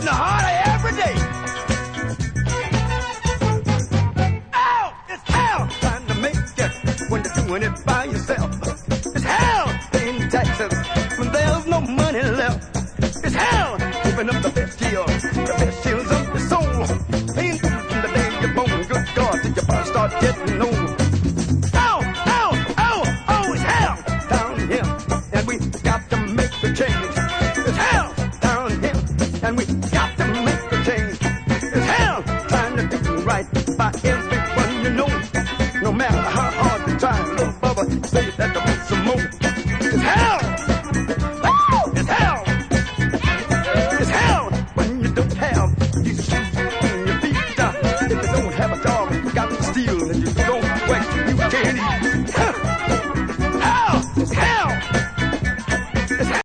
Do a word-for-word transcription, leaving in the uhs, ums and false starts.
the harder every day. Oh, it's hell trying to make it when you're doing it by yourself. It's hell paying taxes when there's no money left. It's hell giving up the best to your